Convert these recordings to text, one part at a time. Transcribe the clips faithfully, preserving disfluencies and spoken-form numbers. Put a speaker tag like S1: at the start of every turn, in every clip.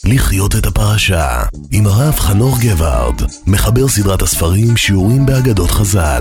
S1: לחיות את הפרשה עם הרב חנוך גבארד, מחבר סדרת הספרים שיעורים באגדות חז"ל.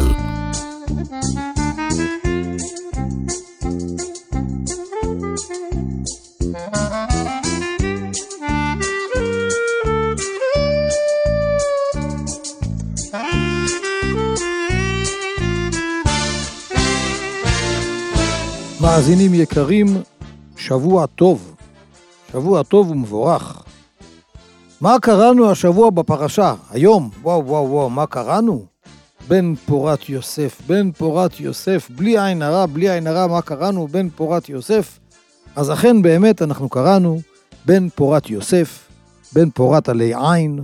S2: מאזינים יקרים, שבוע טוב, שבוע טוב ומבורך. מה קראנו השבוע בפרשה? היום, וואו וואו וואו, מה קראנו? בן פורת יוסף, בן פורת יוסף, בלי עין הרע, בלי עין הרע, מה קראנו? בן פורת יוסף. אז אכן באמת אנחנו קראנו בן פורת יוסף, בן פורת עלי עין.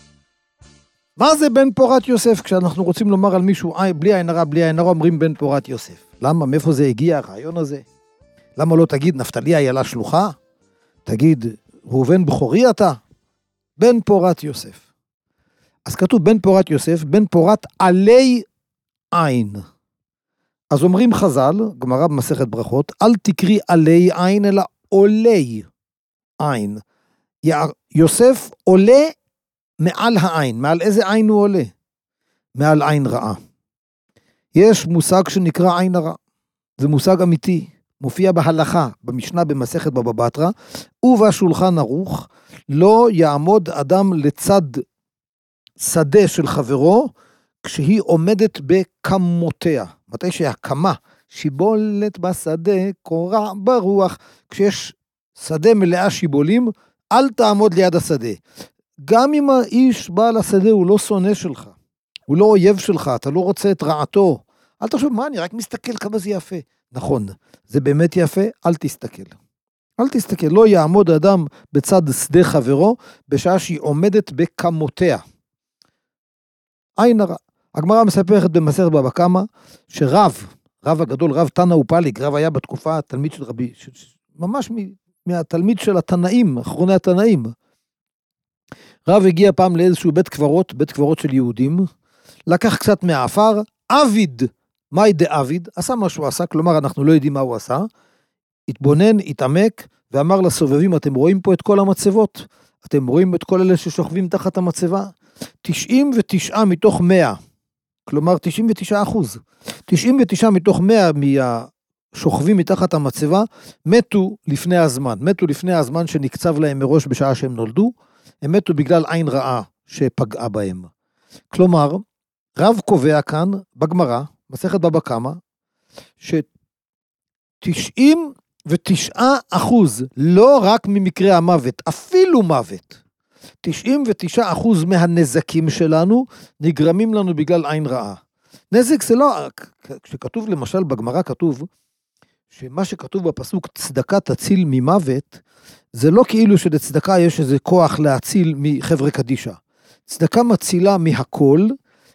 S2: מה זה בן פורת יוסף? כשאנחנו רוצים לומר על מישהו בלי עין הרע, בלי עין הרע, אומרים בן פורת יוסף. למה? מאיפה זה הגיע הרעיון הזה? למה לא תגיד נפתלי איילה שלוחה? תגיד ראובן בכורי אתה? בן פורת יוסף. אז כתוב בן פורת יוסף, בן פורת עלי עין. אז אומרים חז"ל, גמרא במסכת ברכות, אל תקרי עלי עין אלא עולי עין. יוסף עולה מעל העין. מעל איזה עין הוא עולה? מעל עין רעה. יש מושג שנקרא עין הרע. זה מושג אמיתי. מופיע בהלכה, במשנה במסכת בבא בתרא, ובשולחן ערוך, לא יעמוד אדם לצד שדה של חברו, כשהיא עומדת בקמותיה. מתי שהקמה, שיבולת בשדה, קורע ברוח, כשיש שדה מלאה שיבולים, אל תעמוד ליד השדה. גם אם האיש בעל השדה הוא לא שונא שלך, הוא לא אויב שלך, אתה לא רוצה את רעתו, אל תחשוב, מה, אני רק מסתכל כמה זה יפה. נכון, זה באמת יפה, אל תסתכל. אל תסתכל, לא יעמוד אדם בצד שדה חברו, בשעה שהיא עומדת בקמותיה. עין הרע. הגמרא מספרת במסכת בבא קמא, שרב, רב הגדול, רב תנא ופליג, רב היה בתקופה התלמיד של רבי, ממש מהתלמיד של התנאים, אחרוני התנאים. רב הגיע פעם לאיזשהו בית קברות, בית קברות של יהודים, לקח קצת מהעפר, אביד, מאי דאביד, עשה מה שהוא עשה, כלומר אנחנו לא יודעים מה הוא עשה, התבונן, התעמק, ואמר לסובבים, אתם רואים פה את כל המצבות? אתם רואים את כל אלה ששוכבים תחת המצבה? תשעים ותשע מתוך מאה, כלומר תשעים ותשעה אחוז, תשעים ותשע מתוך מאה מהשוכבים מתחת המצבה, מתו לפני הזמן, מתו לפני הזמן שנקצב להם מראש בשעה שהם נולדו, הם מתו בגלל עין רעה שפגעה בהם. כלומר, רב קובע כאן בגמרא, מסכת בבא קמא, ש-תשעים ותשעה אחוז, לא רק ממקרה המוות, אפילו מוות, תשעים ותשעה אחוז מהנזקים שלנו, נגרמים לנו בגלל עין רעה. נזק זה לא, כשכתוב למשל בגמרא כתוב, שמה שכתוב בפסוק, צדקה תציל ממוות, זה לא כאילו שלצדקה יש איזה כוח להציל מחברה קדישה. צדקה מצילה מהכל,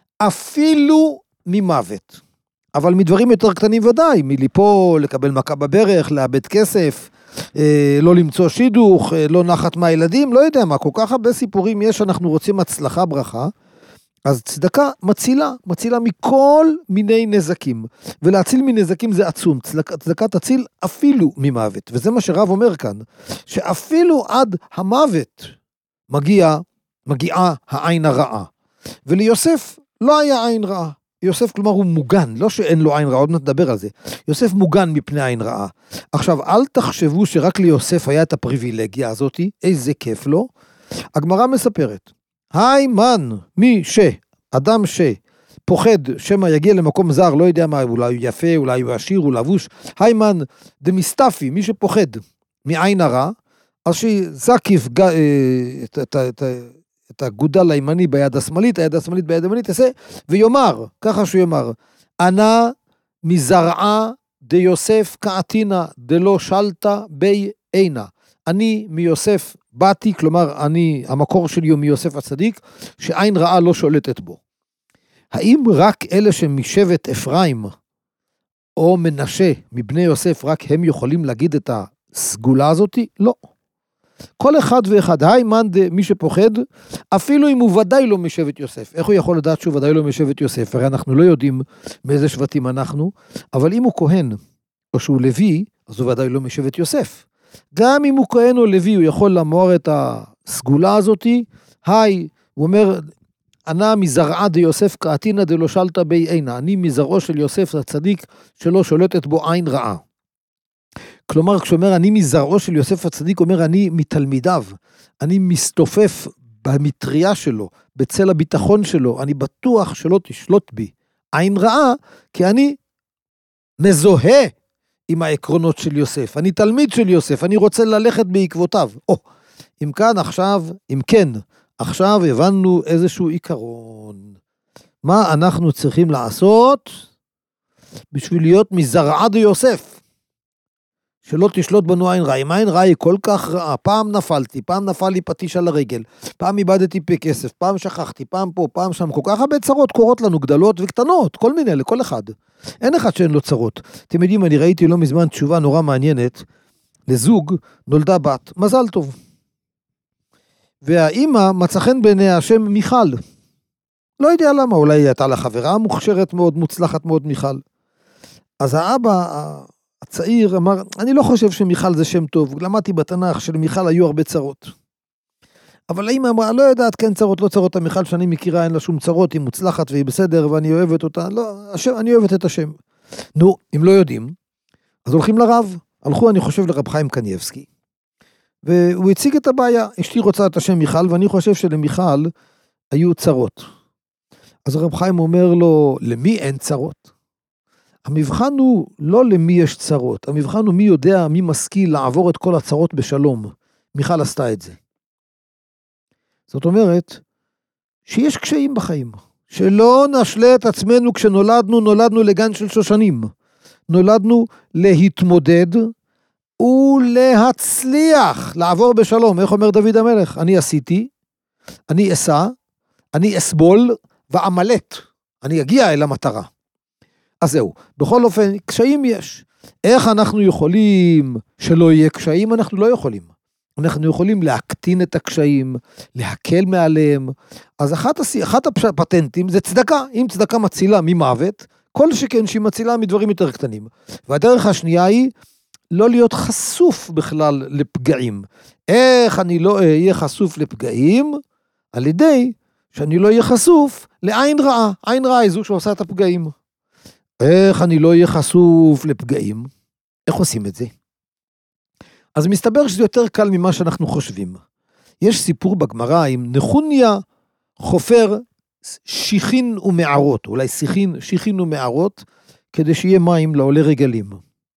S2: אפילו ממוות. אבל מדברים יותר קטנים ודאי, מליפול, לקבל מכה בברך, לאבד כסף, אה, לא למצוא שידוך, אה, לא נחת מהילדים, לא יודע מה, כל כך הרבה סיפורים יש, אנחנו רוצים הצלחה, ברכה, אז צדקה מצילה, מצילה מכל מיני נזקים, ולהציל מנזקים זה עצום, צדקה, צדקה תציל אפילו ממוות, וזה מה שרב אומר כאן, שאפילו עד המוות מגיע, מגיעה העין הרעה, וליוסף לא היה עין רעה, יוסף כלומר הוא מוגן, לא שאין לו עין רעה, עוד נדבר על זה, יוסף מוגן מפני עין רעה. עכשיו אל תחשבו שרק ליוסף היה את הפריבילגיה הזאת, איזה כיף לו, הגמרא מספרת, היי מן, מי ש, אדם שפוחד שמה יגיע למקום זר, לא יודע מה, אולי הוא יפה, אולי הוא עשיר, הוא לבוש, היי מן דמיסטפי, מי שפוחד מעין הרע, אז שזקיף ג... את, את, את, את הגודל הימני ביד השמאלית, היד השמאלית ביד הימנית, עשה, ויאמר, ככה שהוא יאמר, אנא מזרעה דיוסף קעתינה, דלא שלטה בי עינה, אני מיוסף באתי, כלומר אני, המקור שלי הוא מיוסף הצדיק, שעין רעה לא שולטת בו. האם רק אלה שמשבט אפרים, או מנשה, מבני יוסף, רק הם יכולים להגיד את הסגולה הזאת? לא. כל אחד ואחד, היי מן מי שפוחד, אפילו אם הוא ודאי לא משבט יוסף. איך הוא יכול לדעת שהוא ודאי לא משבט יוסף? הרי אנחנו לא יודעים מאיזה שבטים אנחנו, אבל אם הוא כהן, או שהוא לוי, אז הוא ודאי לא משבט יוסף. גם אם הוא כהן או לוי, הוא יכול למור את הסגולה הזאת, היי, הוא אומר, אנא מזרעה דיוסף קעתינא דלא שלטה בי עינה, אני מזרעו של יוסף הצדיק שלא שולטת בו עין רעה. כלומר, כשאומר אני מזרעו של יוסף הצדיק, אומר אני מתלמידיו, אני מסתופף במטריה שלו, בצל הביטחון שלו, אני בטוח שלא תשלוט בי עין רעה, כי אני מזוהה עם העקרונות של יוסף, אני תלמיד של יוסף, אני רוצה ללכת בעקבותיו. או, אם כאן עכשיו, אם כן, עכשיו הבנו איזשהו עיקרון. מה אנחנו צריכים לעשות בשביל להיות מזרעה דיוסף? שלא תשלוט בנו עין רעה. אם עין רעה היא כל כך רעה, פעם נפלתי, פעם נפל לי פטיש על הרגל, פעם איבדתי פה כסף, פעם שכחתי, פעם פה, פעם שם, כל כך הרבה צרות קורות לנו, גדולות וקטנות, כל מיני, לכל אחד. אין אחד שאין לו צרות. אתם יודעים, אני ראיתי לא מזמן תשובה נורא מעניינת, לזוג נולדה בת, מזל טוב. והאימא מצא חן בעיניה השם מיכל. לא יודע למה, אולי היא הייתה לה חברה מוכשרת מאוד, מוצלחת מאוד מיכל. אז האבא הצעיר אמר, אני לא חושב שמיכל זה שם טוב, למדתי בתנ"ך שלמיכל היו הרבה צרות. אבל האמא אמרה, לא יודעת, כן צרות, לא צרות, המיכל שאני מכירה, אין לה שום צרות, היא מוצלחת והיא בסדר, ואני אוהבת אותה, לא, השם, אני אוהבת את השם. נו, אם לא יודעים, אז הולכים לרב, הלכו אני חושב לרב חיים קניבסקי, והוא הציג את הבעיה, אשתי רוצה את השם מיכל, ואני חושב שלמיכל היו צרות. אז הרב חיים אומר לו, למי אין צרות? המבחן הוא לא למי יש צרות, המבחן הוא מי יודע, מי משכיל לעבור את כל הצרות בשלום. מיכל עשתה את זה. זאת אומרת, שיש קשיים בחיים, שלא נשלה את עצמנו כשנולדנו, נולדנו לגן של שושנים, נולדנו להתמודד ולהצליח, לעבור בשלום. איך אומר דוד המלך? אני עשיתי, אני אסע, אני אסבול ועמלת, אני אגיע אל המטרה. אז זהו, בכל אופן, קשיים יש. איך אנחנו יכולים שלא יהיה קשיים? אנחנו לא יכולים. אנחנו יכולים להקטין את הקשיים, להקל מעליהם. אז אחת, אחת הפטנטים זה צדקה. אם צדקה מצילה ממוות, כל שכן שהיא מצילה מדברים יותר קטנים. והדרך השנייה היא לא להיות חשוף בכלל לפגעים. איך אני לא אהיה חשוף לפגעים? על ידי שאני לא אהיה חשוף לעין רעה. עין רעה היא זו שעושה את הפגעים. איך אני לא אהיה חשוף לפגעים? איך עושים את זה? אז מסתבר שזה יותר קל ממה שאנחנו חושבים. יש סיפור בגמרא עם נחוניה חופר שיחין ומערות, אולי שיחין, שיחין ומערות, כדי שיהיה מים לעולי רגלים.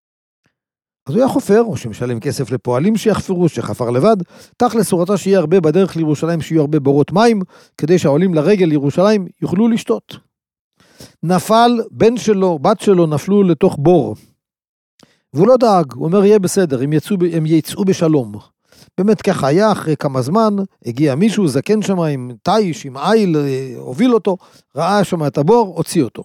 S2: אז הוא היה חופר, או שמשלם כסף לפועלים שיחפרו, שחפר לבד, תכלס הוא רצה שיהיה הרבה בדרך לירושלים, שיהיו הרבה בורות מים, כדי שהעולים לרגל לירושלים יוכלו לשתות. נפל, בן שלו, בת שלו, נפלו לתוך בור. והוא לא דאג, הוא אומר, יהיה בסדר, הם יצאו, הם יצאו בשלום. באמת ככה היה, אחרי כמה זמן, הגיע מישהו, זקן שם עם תיש, עם איל, הוביל אותו, ראה שם את הבור, הוציא אותו.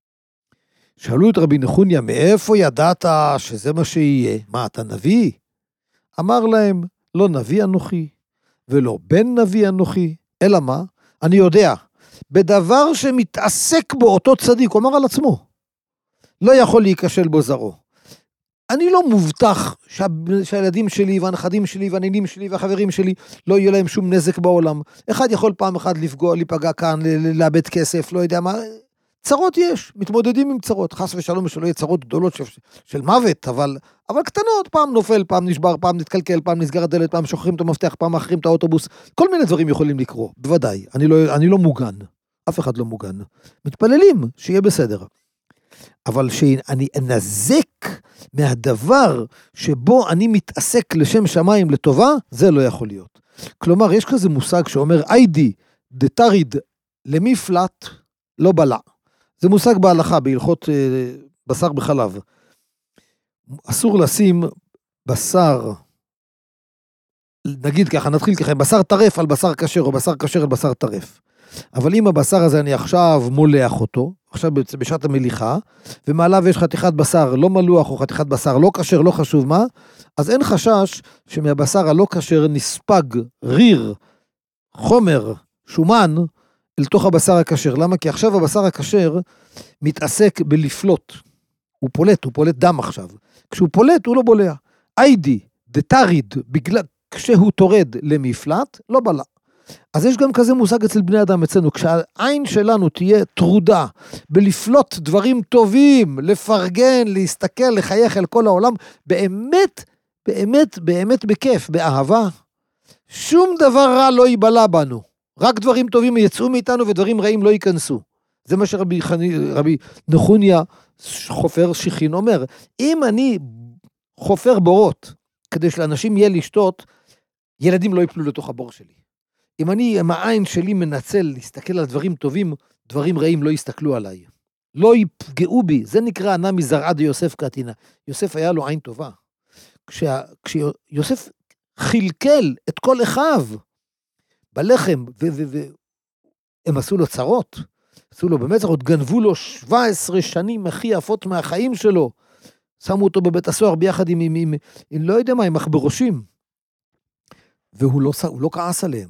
S2: שאלו את רבי נחוניה, מאיפה ידעת שזה מה שיהיה? מה, אתה נביא? אמר להם, לא נביא אנוכי, ולא בן נביא אנוכי, אלא מה? אני יודע, בדבר שמתעסק בו אותו צדיק, הוא אמר על עצמו, לא יכול להיכשל בו זרו. אני לא מובטח שה... שהילדים שלי והנכדים שלי והנינים שלי והחברים שלי לא יהיה להם שום נזק בעולם. אחד יכול פעם אחת לפגוע, להיפגע כאן, לאבד כסף, לא יודע מה. צרות יש, מתמודדים עם צרות. חס ושלום שלא יהיה צרות גדולות של, של מוות, אבל, אבל קטנות, פעם נופל, פעם נשבר, פעם נתקלקל, פעם נסגר הדלת, פעם שוכרים את המפתח, פעם מאחרים את האוטובוס. כל מיני דברים יכולים לקרות, בוודאי. אני לא, אני לא מוגן, אף אחד לא מוגן. מתפללים שיהיה בסדר. אבל שאני אנזק מהדבר שבו אני מתעסק לשם שמיים לטובה, זה לא יכול להיות. כלומר, יש כזה מושג שאומר, איידי דתריד למפלט לא בלע. זה מושג בהלכה, בהלכות אה, בשר בחלב. אסור לשים בשר, נגיד ככה, נתחיל ככה, בשר טרף על בשר כשר, או בשר כשר על בשר טרף. אבל אם הבשר הזה אני עכשיו מולח אותו, עכשיו בשעת המליחה, ומעליו יש חתיכת בשר לא מלוח, או חתיכת בשר לא כשר, לא חשוב מה, אז אין חשש שמהבשר הלא כשר נספג ריר, חומר, שומן, אל תוך הבשר הכשר. למה? כי עכשיו הבשר הכשר מתעסק בלפלוט. הוא פולט, הוא פולט דם עכשיו. כשהוא פולט, הוא לא בולע. איידי, דתריד, בגלל, כשהוא תורד למפלט, לא בלע. אז יש גם כזה מושג אצל בני אדם אצלנו, כשהעין שלנו תהיה טרודה, בלפלוט דברים טובים, לפרגן, להסתכל, לחייך אל כל העולם, באמת, באמת, באמת בכיף, באהבה, שום דבר רע לא ייבלע בנו, רק דברים טובים יצאו מאיתנו ודברים רעים לא ייכנסו. זה מה שרבי חני, רבי נחוניה חופר שיחין אומר, אם אני חופר בורות, כדי שלאנשים יהיה לשתות, ילדים לא ייפלו לתוך הבור שלי. אם אני, עם העין שלי מנצל להסתכל על דברים טובים, דברים רעים לא יסתכלו עליי. לא יפגעו בי, זה נקרא ענה מזרעה דיוסף קטנה. יוסף היה לו עין טובה. כשה, כשיוסף חילקל את כל אחיו בלחם, והם עשו לו צרות, עשו לו באמת צרות, גנבו לו שבע עשרה שנים הכי יפות מהחיים שלו, שמו אותו בבית הסוהר ביחד עם, עם, עם, עם לא יודע מה, עם מחברושים, והוא לא, הוא לא כעס עליהם.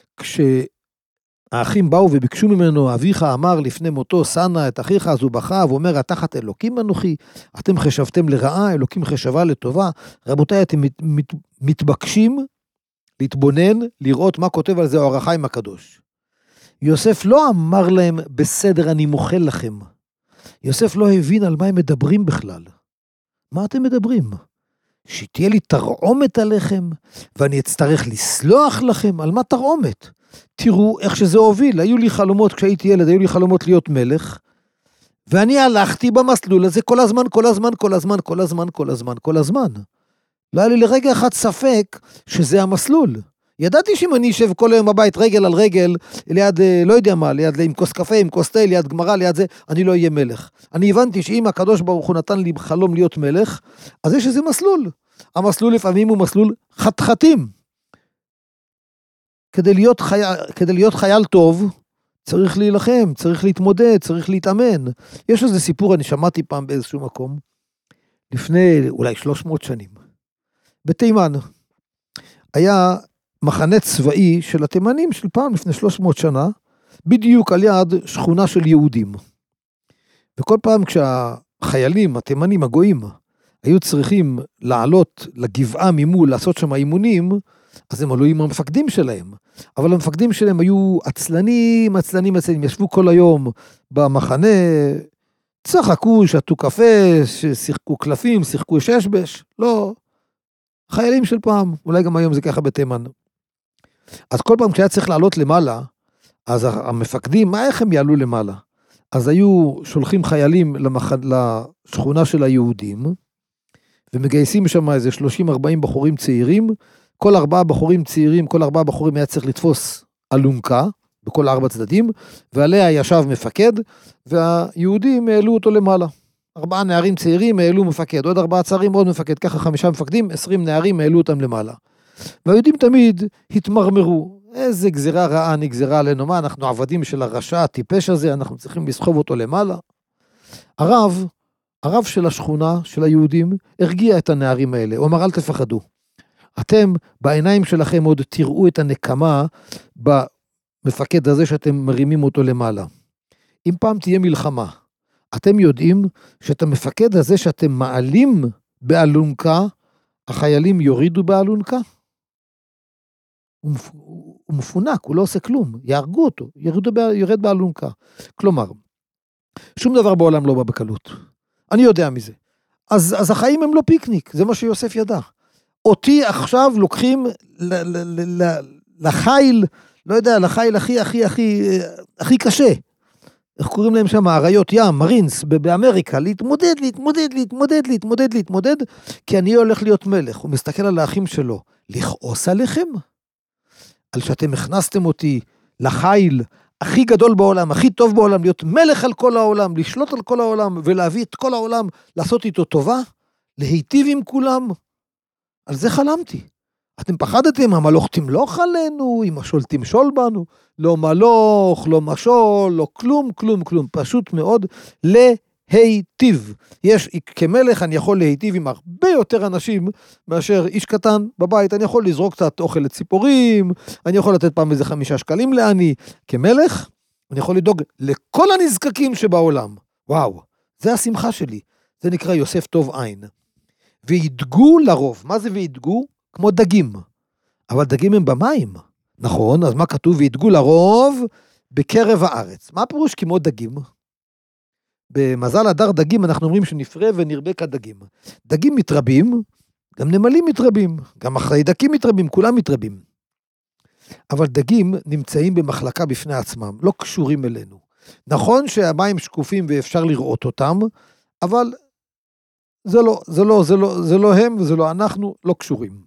S2: כשהאחים באו וביקשו ממנו, אביך אמר לפני מותו, סנה את אחיך, אז הוא בכה, ואומר, התחת אלוקים אנוכי, אתם חשבתם לרעה, אלוקים חשבה לטובה. רבותיי, אתם מת, מת, מתבקשים להתבונן, לראות מה כותב על זה אור החיים הקדוש. יוסף לא אמר להם, בסדר, אני מוחל לכם. יוסף לא הבין על מה הם מדברים בכלל. מה אתם מדברים? שתהיה לי תרעומת עליכם, ואני אצטרך לסלוח לכם, על מה תרעומת? תראו איך שזה הוביל, היו לי חלומות כשהייתי ילד, היו לי חלומות להיות מלך, ואני הלכתי במסלול הזה כל הזמן, כל הזמן, כל הזמן, כל הזמן, כל הזמן, כל הזמן. לא היה לי לרגע אחד ספק שזה המסלול. ידעתי שאם אני אשב כל היום בבית רגל על רגל, ליד, לא יודע מה, ליד, עם כוס קפה, עם כוס תה, ליד גמרא, ליד זה, אני לא אהיה מלך. אני הבנתי שאם הקדוש ברוך הוא נתן לי חלום להיות מלך, אז יש איזה מסלול. המסלול לפעמים הוא מסלול חתחתים. כדי להיות חייל, כדי להיות חייל טוב, צריך להילחם, צריך להתמודד, צריך להתאמן. יש איזה סיפור, אני שמעתי פעם באיזשהו מקום, לפני אולי שלוש מאות שנים. בתימן, היה מחנה צבאי של התימנים של פעם לפני שלוש מאות שנה, בדיוק על יד שכונה של יהודים. וכל פעם כשהחיילים, התימנים, הגויים, היו צריכים לעלות לגבעה ממול, לעשות שם אימונים, אז הם עלו עם המפקדים שלהם. אבל המפקדים שלהם היו עצלנים, עצלנים, עצלנים, ישבו כל היום במחנה, צחקו, שתו קפה, שיחקו קלפים, שיחקו ששבש, לא, חיילים של פעם, אולי גם היום זה ככה בתימן. אז כל פעם כשהיה צריך לעלות למעלה, אז המפקדים, מה איך הם יעלו למעלה? אז היו שולחים חיילים למח... לשכונה של היהודים, ומגייסים שם איזה שלושים ארבעים בחורים צעירים, כל ארבעה בחורים צעירים, כל ארבעה בחורים היה צריך לתפוס אלונקה, בכל ארבע צדדים, ועליה ישב מפקד, והיהודים העלו אותו למעלה. ארבעה נערים צעירים העלו מפקד, עוד ארבעה צעירים עוד מפקד, ככה חמישה מפקדים, עשרים נערים העלו אותם למעלה. והיהודים תמיד התמרמרו, איזה גזירה רעה נגזרה עלינו, מה אנחנו עבדים של הרשע הטיפש הזה, אנחנו צריכים לסחוב אותו למעלה. הרב, הרב של השכונה, של היהודים, הרגיע את הנערים האלה, הוא אמר אל תפחדו, אתם בעיניים שלכם עוד תראו את הנקמה במפקד הזה שאתם מרימים אותו למעלה. אם פעם תהיה מלחמה, אתם יודעים שאת המפקד הזה שאתם מעלים באלונקה, החיילים יורידו באלונקה? הוא, הוא מפונק, הוא לא עושה כלום, יהרגו אותו, ירדו, ירד באלונקה. כלומר, שום דבר בעולם לא בא בקלות. אני יודע מזה. אז, אז החיים הם לא פיקניק, זה מה שיוסף ידע. אותי עכשיו לוקחים ל- ל- ל- לחיל, לא יודע, לחיל הכי, הכי, הכי, הכי קשה. איך קוראים להם שם? אריות ים, מרינס, באמריקה, להתמודד, להתמודד, להתמודד, להתמודד, להתמודד, כי אני הולך להיות מלך. הוא מסתכל על האחים שלו, לכעוס עליכם? על שאתם הכנסתם אותי לחיל הכי גדול בעולם, הכי טוב בעולם, להיות מלך על כל העולם, לשלוט על כל העולם, ולהביא את כל העולם, לעשות איתו טובה, להיטיב עם כולם. על זה חלמתי. אתם פחדתם, המלוך תמלוך עלינו, אם השול תמשול בנו, לא מלוך, לא משול, לא כלום, כלום, כלום, פשוט מאוד להיטיב. יש, כמלך אני יכול להיטיב עם הרבה יותר אנשים, מאשר איש קטן בבית, אני יכול לזרוק קצת אוכל לציפורים, אני יכול לתת פעם איזה חמישה שקלים לעני, כמלך, אני יכול לדאוג לכל הנזקקים שבעולם. וואו, זה השמחה שלי, זה נקרא יוסף טוב עין. וידגו לרוב, מה זה וידגו? כמו דגים. אבל דגים הם במים. נכון, אז מה כתוב? וידגו לרוב בקרב הארץ. מה הפירוש כמו דגים? במזל הדר דגים אנחנו אומרים שנפרה ונרבה כדגים. דגים מתרבים, גם נמלים מתרבים, גם החיידקים מתרבים, כולם מתרבים. אבל דגים נמצאים במחלקה בפני עצמם, לא קשורים אלינו. נכון שהמים שקופים ואפשר לראות אותם, אבל זה לא, זה לא, זה לא, זה לא הם וזה לא אנחנו, לא קשורים.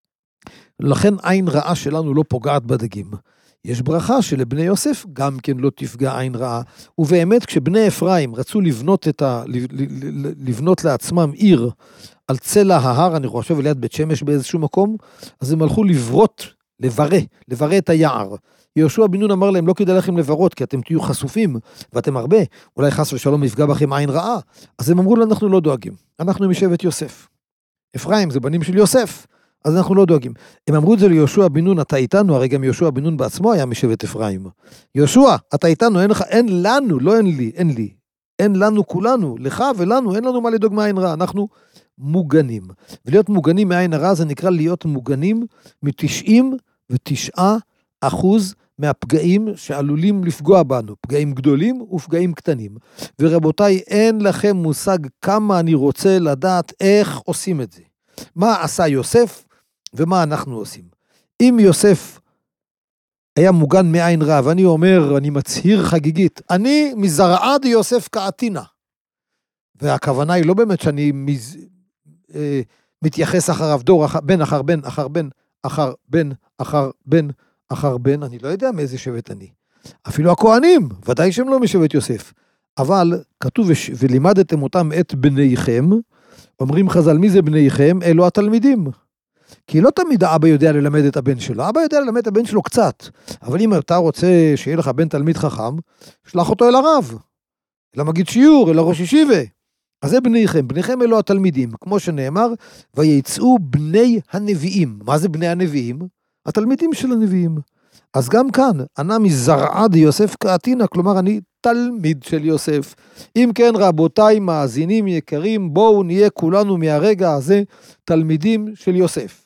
S2: לכן עין רעה שלנו לא פוגעת בדגים. יש ברכה שלבני יוסף גם כן לא תפגע עין רעה, ובאמת כשבני אפרים רצו לבנות, את ה, לבנות לעצמם עיר על צלע ההר, אני חושב ליד בית שמש באיזשהו מקום, אז הם הלכו לברות, לברה, לברה את היער. יהושע בן נון אמר להם, לא כדאי לכם לברות, כי אתם תהיו חשופים, ואתם הרבה, אולי חס ושלום יפגע בכם עין רעה. אז הם אמרו לו, אנחנו לא דואגים, אנחנו משבט יוסף. אפרים זה בנים של יוסף, אז אנחנו לא דואגים. הם אמרו את זה ליהושע בן נון, אתה איתנו, הרי גם יהושע בן נון בעצמו היה משבט אפרים. יהושע, אתה איתנו, אין לך, אין לנו, לא אין לי, אין לי, אין לנו כולנו, לך ולנו, אין לנו מה לדאוג מעין רעה, אנחנו מוגנים. ולהיות מוגנים מעין הרע, זה נקרא להיות מוגנים מ-תשעים ותשעה אחוז מהפגעים שעלולים לפגוע בנו, פגעים גדולים ופגעים קטנים. ורבותיי, אין לכם מושג כמה אני רוצה לדעת איך עושים את זה. מה עשה יוסף ומה אנחנו עושים. אם יוסף היה מוגן מעין רע, ואני אומר, אני מצהיר חגיגית, אני מזרעה די יוסף כעתינה. והכוונה היא לא באמת שאני מז... אה, מתייחס אחריו דור, אח... בן אחר בן, אחר בן, אחר בן, אחר בן, אחר בן, אני לא יודע מאיזה שבט אני. אפילו הכהנים, ודאי שהם לא משבט יוסף. אבל כתוב, ולימדתם אותם את בניכם, אומרים חז"ל, מי זה בניכם? אלו התלמידים. כי לא תמיד האבא יודע ללמד את הבן שלו, האבא יודע ללמד את הבן שלו קצת, אבל אם אתה רוצה שיהיה לך בן תלמיד חכם, שלח אותו אל הרב, אל המגיד שיעור, אל הראש ישיבה. אז זה בניכם, בניכם אלו התלמידים, כמו שנאמר, ויצאו בני הנביאים. מה זה בני הנביאים? התלמידים של הנביאים. אז גם כאן, ענה מזרעה די יוסף כעתינה, כלומר אני תלמיד של יוסף. אם כן רבותיי מאזינים יקרים, בואו נהיה כולנו מהרגע הזה תלמידים של יוסף.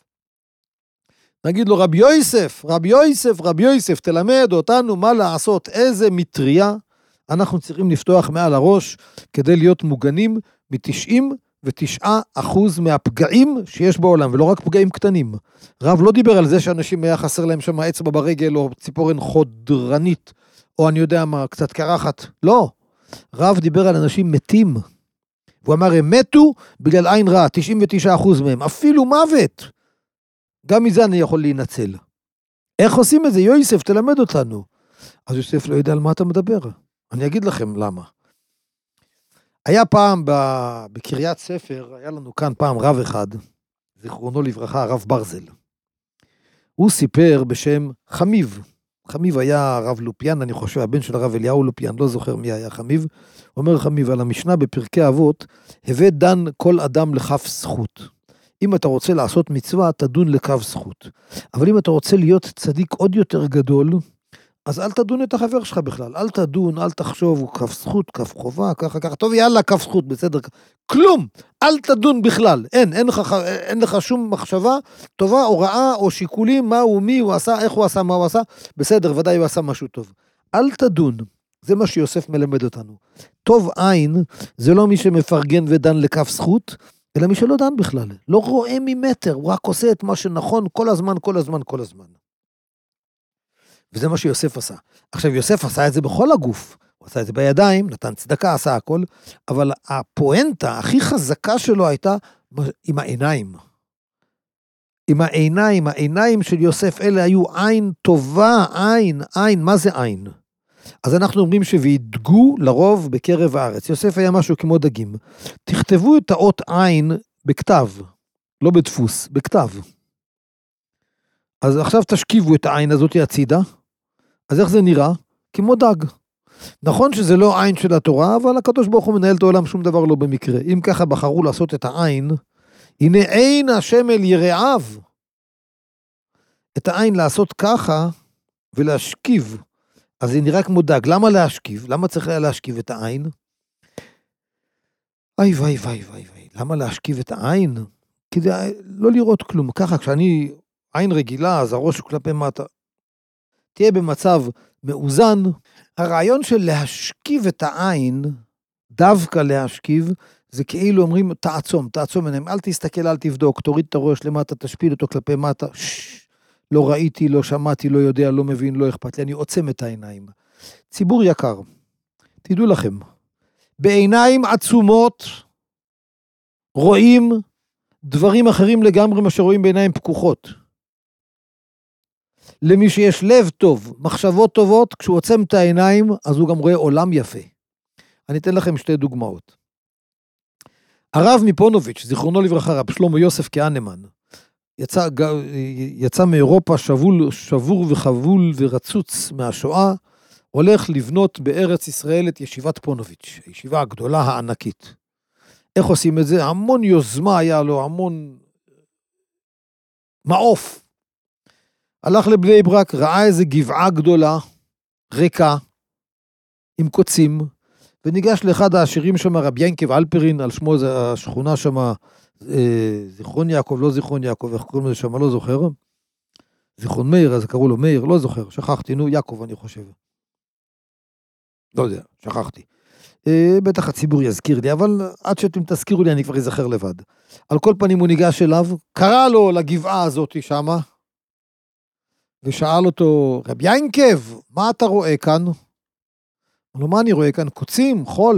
S2: נגיד לו רבי יוסף, רבי יוסף, רבי יוסף, תלמד אותנו מה לעשות, איזה מטריה אנחנו צריכים לפתוח מעל הראש, כדי להיות מוגנים מ-תשעים ותשעה אחוז מהפגעים שיש בעולם, ולא רק פגעים קטנים. רב לא דיבר על זה שאנשים היה חסר להם שם אצבע ברגל, או ציפורן חודרנית, או אני יודע מה, קצת קרחת. לא. רב דיבר על אנשים מתים. הוא אמר, הם מתו בגלל עין רע, תשעים ותשעה אחוז מהם, אפילו מוות. גם מזה אני יכול להינצל. איך עושים את זה? יוסף, תלמד אותנו. אז יוסף לא יודע על מה אתה מדבר. אני אגיד לכם למה. היה פעם בקריית ספר, היה לנו כאן פעם רב אחד, זיכרונו לברכה, הרב ברזל. הוא סיפר בשם חמיב. חמיב היה רב לופיאן, אני חושב, הבן של הרב אליהו לופיאן, לא זוכר מי היה חמיב. אומר חמיב על המשנה בפרקי אבות, הבא דן כל אדם לכף זכות. אם אתה רוצה לעשות מצווה, תדון לכף זכות. אבל אם אתה רוצה להיות צדיק עוד יותר גדול, אז אל תדון את החבר שלך בכלל, אל תדון, אל תחשוב, הוא כף זכות, כף חובה, ככה, ככה, טוב, יאללה, כף זכות, בסדר, כלום, אל תדון בכלל, אין, אין לך, אין לך שום מחשבה, טובה, או רעה, או שיקולים, מה הוא, מי הוא עשה, איך הוא עשה, מה הוא עשה, בסדר, ודאי הוא עשה משהו טוב. אל תדון, זה מה שיוסף מלמד אותנו. טוב עין, זה לא מי שמפרגן ודן לכף זכות, אלא מי שלא דן בכלל, לא רואה ממטר, הוא רק עושה את מה שנכון כל הזמן, כל הזמן, כל הזמן. וזה מה שיוסף עשה. עכשיו, יוסף עשה את זה בכל הגוף. הוא עשה את זה בידיים, נתן צדקה, עשה הכל, אבל הפואנטה הכי חזקה שלו הייתה עם העיניים. עם העיניים, העיניים של יוסף, אלה היו עין טובה, עין, עין, מה זה עין? אז אנחנו אומרים שוידגו לרוב בקרב הארץ. יוסף היה משהו כמו דגים. תכתבו את האות עין בכתב, לא בדפוס, בכתב. אז עכשיו תשכיבו את העין הזאת הצידה, אז איך זה נראה? כמו דג. נכון שזה לא עין של התורה, אבל הקדוש ברוך הוא מנהל את העולם, שום דבר לא במקרה. אם ככה בחרו לעשות את העין, הנה עין השם אל יראיו. את העין לעשות ככה, ולהשכיב. אז זה נראה כמו דג. למה להשכיב? למה צריך להשכיב את העין? איי וואי וואי וואי וואי. למה להשכיב את העין? כדי לא לראות כלום. ככה כשאני עין רגילה, אז הראש הוא כלפי מטה. תהיה במצב מאוזן. הרעיון של להשכיב את העין, דווקא להשכיב, זה כאילו אומרים, תעצום, תעצום עיניים, אל תסתכל, אל תבדוק, תוריד את הראש למטה, תשפיל אותו כלפי מטה, שש, לא ראיתי, לא שמעתי, לא יודע, לא מבין, לא אכפת לי, אני עוצם את העיניים. ציבור יקר, תדעו לכם, בעיניים עצומות, רואים דברים אחרים לגמרי מה שרואים בעיניים פקוחות. למי שיש לב טוב, מחשבות טובות, כשהוא עוצם את העיניים, אז הוא גם רואה עולם יפה. אני אתן לכם שתי דוגמאות. הרב מפונוביץ', זיכרונו לברכה, רב שלמה יוסף כהנמן, יצא, יצא מאירופה שבול, שבור וחבול ורצוץ מהשואה, הולך לבנות בארץ ישראל את ישיבת פונוביץ', הישיבה הגדולה הענקית. איך עושים את זה? המון יוזמה היה לו, המון מעוף. הלך לבני ברק, ראה איזה גבעה גדולה, ריקה, עם קוצים, וניגש לאחד העשירים שם, רבי ינקב אלפרין, על שמו זה השכונה שם, אה, זיכרון יעקב, לא זיכרון יעקב, איך קוראים לזה שם, לא זוכר. זיכרון מאיר, אז קראו לו מאיר, לא זוכר, שכחתי, נו, יעקב אני חושב. לא יודע, שכחתי. אה, בטח הציבור יזכיר לי, אבל עד שאתם תזכירו לי, אני כבר אזכר לבד. על כל פנים הוא ניגש אליו, קרא לו לגבעה הזאת שם, ושאל אותו, רבי ינקב, מה אתה רואה כאן? אמרו, מה אני רואה כאן? קוצים, חול.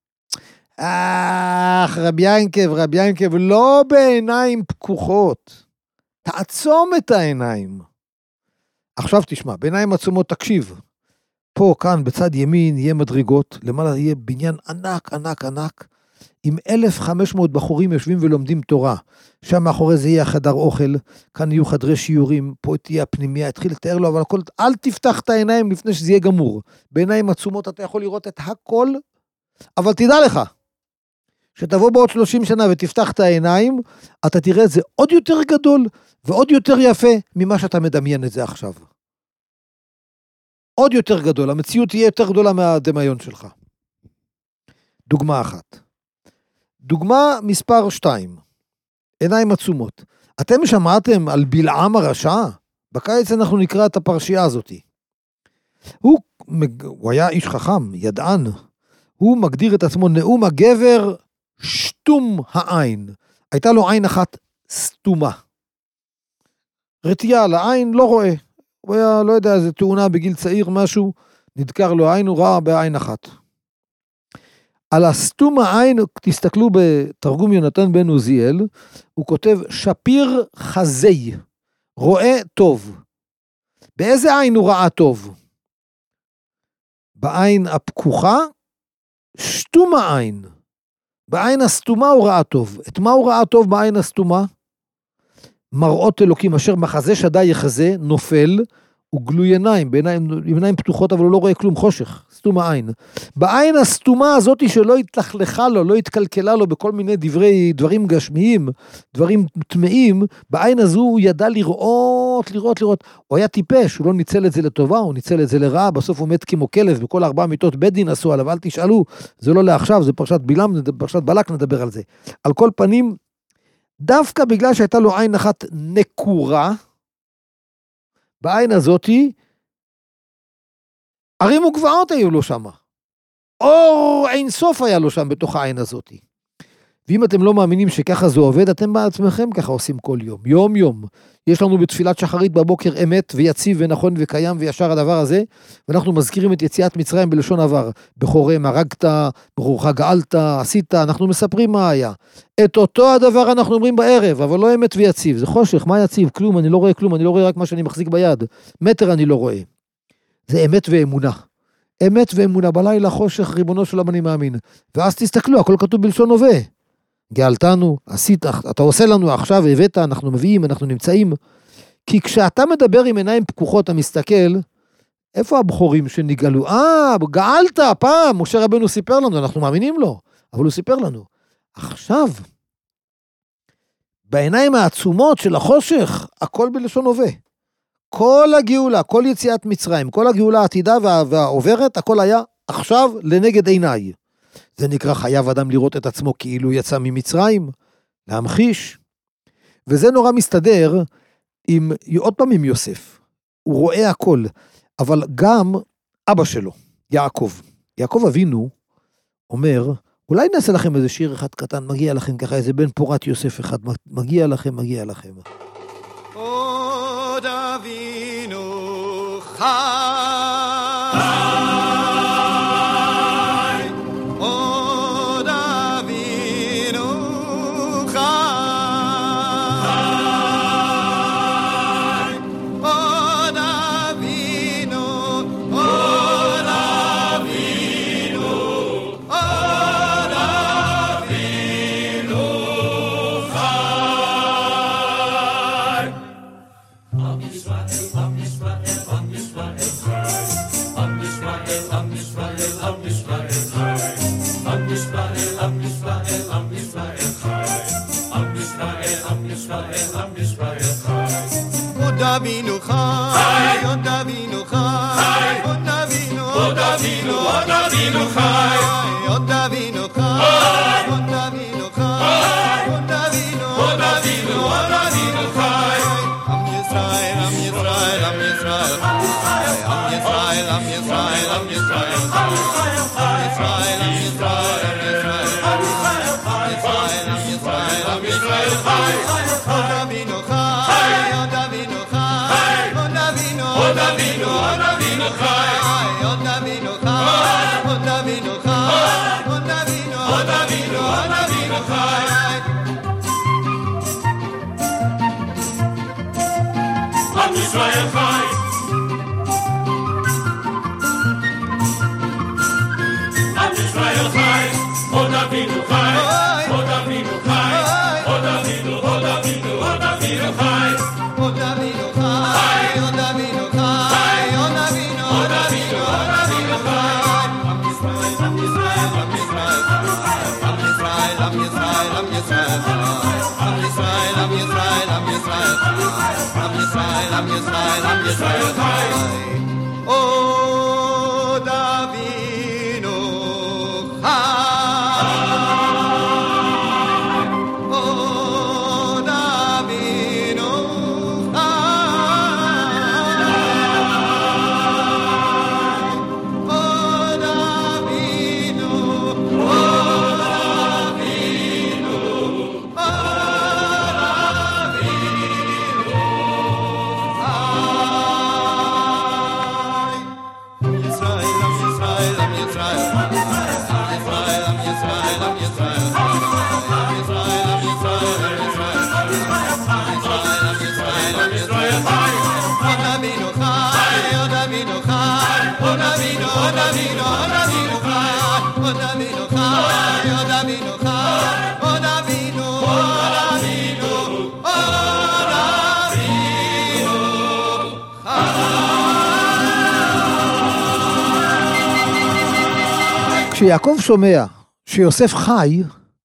S2: אך, רבי ינקב, רבי ינקב, לא בעיניים פקוחות. תעצום את העיניים. עכשיו תשמע, בעיניים עצומות תקשיב. פה, כאן, בצד ימין, יהיה מדרגות, למעלה יהיה בניין ענק, ענק, ענק, עם אלף וחמש מאות בחורים יושבים ולומדים תורה. שם מאחורי זה יהיה חדר אוכל, כאן יהיו חדרי שיעורים, פה תהיה הפנימיה, התחיל לתאר לו, אבל הכל, אל תפתח את העיניים לפני שזה יהיה גמור. בעיניים עצומות אתה יכול לראות את הכל, אבל תדע לך, שתבוא בעוד שלושים שנה ותפתח את העיניים, אתה תראה את זה עוד יותר גדול, ועוד יותר יפה ממה שאתה מדמיין את זה עכשיו. עוד יותר גדול, המציאות תהיה יותר גדולה מהדמיון שלך. דוגמה אחת. דוגמה מספר שתיים, עיניים עצומות. אתם שמעתם על בלעם הרשע? בקיץ אנחנו נקרא את הפרשייה הזאת. הוא, הוא היה איש חכם, ידען. הוא מגדיר את עצמו נאום הגבר שטום העין. הייתה לו עין אחת סתומה. רתיעה לעין, לא רואה. הוא היה, לא יודע, איזה תאונה בגיל צעיר, משהו, נדקר לו עין, הוא ראה בעין אחת. על הסתום העין, תסתכלו בתרגום יונתן בן עוזיאל, הוא כותב שפיר חזי, רואה טוב. באיזה עין הוא ראה טוב? בעין הפקוחה, שתום העין. בעין הסתומה הוא ראה טוב. את מה הוא ראה טוב בעין הסתומה? מראות אלוקים אשר מחזה שדי יחזה, נופל, הוא גלוי עיניים, בעיניים, בעיניים פתוחות, אבל הוא לא רואה כלום, חושך, סתום העין. בעין הסתומה הזאת שלא התלכלכה לו, לא התקלקלה לו בכל מיני דברי, דברים גשמיים, דברים טמאים, בעין הזו הוא ידע לראות, לראות, לראות. הוא היה טיפש, הוא לא ניצל את זה לטובה, הוא ניצל את זה לרעה, בסוף הוא מת כמו כלב, בכל ארבע מיטות בית דין עשו עליו, אל תשאלו, זה לא לעכשיו, זה פרשת בלעם, פרשת בלק נדבר על זה. על כל פנים, דווקא בגלל שהייתה לו עין אחת נקורה, בעין הזאת, ערים וגבעות היו לו שם. אור אין סוף היה לו שם בתוך העין הזאת. ואם אתם לא מאמינים שככה זה עובד, אתם בעצמכם ככה עושים כל יום. יום יום. יש לנו בתפילת שחרית בבוקר אמת ויציב ונכון וקיים וישר הדבר הזה, ואנחנו מזכירים את יציאת מצרים בלשון עבר. בכורם הרגת, ברוך גאלת, עשית, אנחנו מספרים מה היה. את אותו הדבר אנחנו אומרים בערב, אבל לא אמת ויציב. זה חושך, מה יציב? כלום, אני לא רואה כלום, אני לא רואה רק מה שאני מחזיק ביד. מטר אני לא רואה. זה אמת ואמונה. אמת ואמונה, בלילה חושך, ריבונו של עולם אני מאמין. ואז תסתכלו, הכל כתוב בלשון הווה. גאלתנו, עשית, אתה עושה לנו עכשיו, הבאת, אנחנו מביאים, אנחנו נמצאים. כי כשאתה מדבר עם עיניים פקוחות, אתה מסתכל, איפה הבחורים שנגאלו? אה, גאלת, פעם, משה רבנו סיפר לנו, אנחנו מאמינים לו, אבל הוא סיפר לנו. עכשיו, בעיניים העצומות של החושך, הכל בלשון הווה. כל הגאולה, כל יציאת מצרים, כל הגאולה העתידה וה, והעוברת, הכל היה עכשיו לנגד עיניי. זה נקרא חייב אדם לראות את עצמו כאילו יצא ממצרים, להמחיש. וזה נורא מסתדר עם, עוד פעם עם יוסף, הוא רואה הכל, אבל גם אבא שלו, יעקב, יעקב אבינו אומר, אולי נעשה לכם איזה שיר אחד קטן, מגיע לכם ככה, איזה בן פורת יוסף אחד, מגיע לכם, מגיע לכם.
S3: עוד אבינו חי, עוד אבינו חי, עוד אבינו, עוד אבינו, עוד אבינו חי. עם ישראל, עם ישראל, עם ישראל חי. עם ישראל, עם ישראל, עם ישראל חי. עם ישראל, עם ישראל, עם ישראל חי. עם ישראל, עם ישראל, עם ישראל חי. עוד אבינו חי, עוד אבינו חי, עוד אבינו, עוד אבינו, עוד אבינו חי. עוד אבינו חי, עוד אבינו חי, עוד אבינו, עוד אבינו, עוד אבינו חי. עם ישראל, עם ישראל, עם ישראל חי. עם ישראל, עם ישראל, עם ישראל חי. עם ישראל, עם ישראל, עם ישראל חי. עם ישראל, עם ישראל, עם ישראל חי. עוד אבינו חי, עוד אבינו חי, עוד אבינו, עוד אבינו, עוד אבינו חי. עוד אבינו חי, עוד אבינו חי, עוד אבינו, עוד אבינו, עוד אבינו חי. עם ישראל חי. עם ישראל חי. עוד אבינו חי. עוד אבינו חי. עוד אבינו, עוד אבינו, עוד אבינו חי. עוד אבינו חי. עוד אבינו חי. עוד אבינו, עוד אבינו, עוד אבינו חי. עם ישראל, עם ישראל, עם ישראל חי. עם ישראל, עם ישראל, עם ישראל חי. עם ישראל, עם ישראל, עם ישראל חי. עם ישראל, עם ישראל, עם ישראל חי. עוד אבינו חי. עוד אבינו חי. עוד אבינו, עוד אבינו, עוד אבינו חי. עם ישראל, עם ישראל, עם ישראל חי. עם ישראל, עם ישראל, עם ישראל חי. עם ישראל, עם ישראל, עם ישראל חי. עם ישראל, עם ישראל, עם ישראל חי. עוד אבינו חי, עוד אבינו חי. עוד אבינו, עוד אבינו, עוד אבינו חי. עוד אבינו חי, עוד אבינו חי. עוד אבינו, עוד אבינו, עוד אבינו חי.
S2: כשיעקב שומע שיוסף חי,